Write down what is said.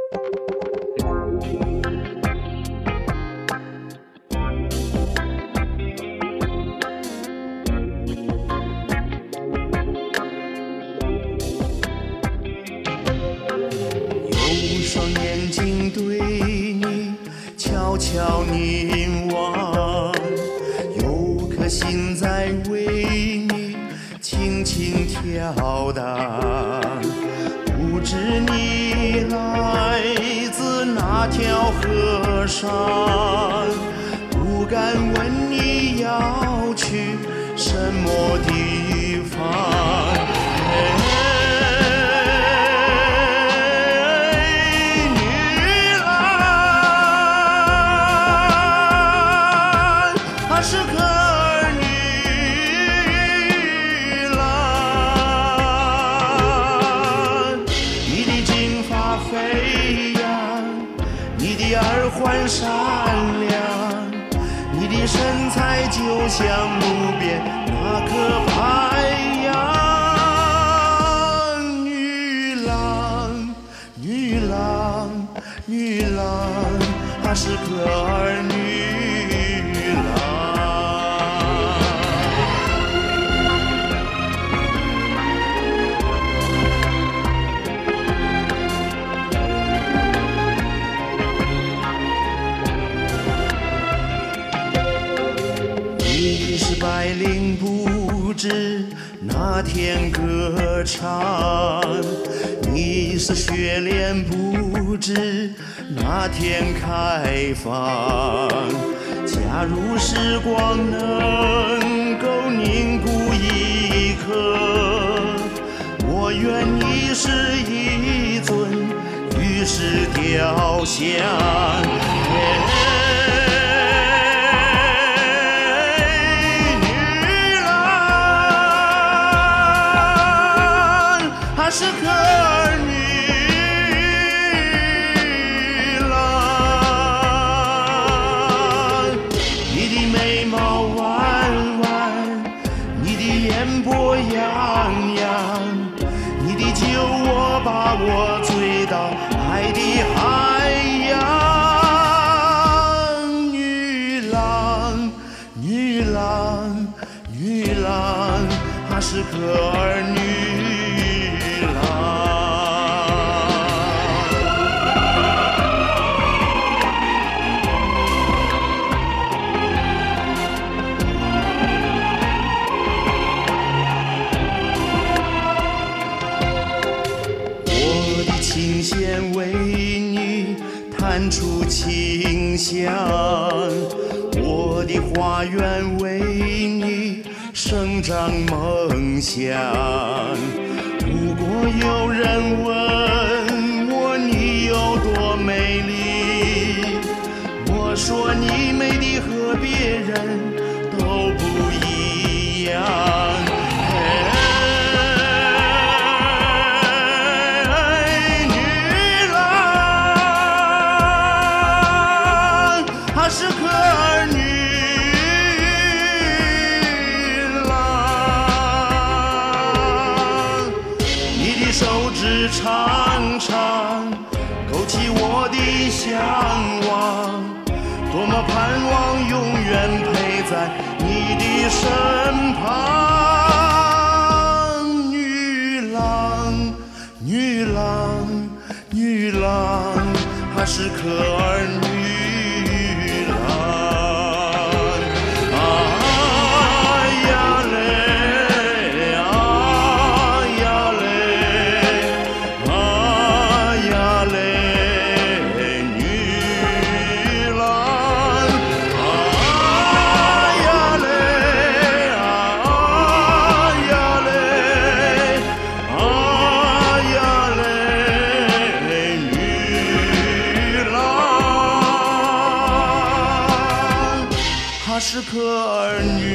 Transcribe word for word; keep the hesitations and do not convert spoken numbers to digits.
双眼睛对你悄悄凝望，有颗心在为你轻轻跳荡。不知你来自哪条河上，不敢问你要去什么地方。是个儿女郎，你的金发飞扬，你的耳环闪亮，你的身材就像路边那棵白杨。女郎，女郎，女郎，她是个儿女郎。你是百灵不知那天歌唱，你是雪莲不知那天开放。假如时光能够凝固一刻，我愿你是一尊玉石雕像。她是个儿女郎，你的眉毛弯弯，你的眼波洋洋，你的酒窝把我醉到爱的海洋。女郎，女郎，女郎，她是个儿女。琴弦为你弹出清香，我的花园为你生长梦想。如果有人问我你有多美丽，我说你美的和别人都不一样。她是个儿女郎，你的手指长长，勾起我的向往，多么盼望永远陪在你的身旁。女郎，女郎，女郎，她是个儿女。她是个儿女。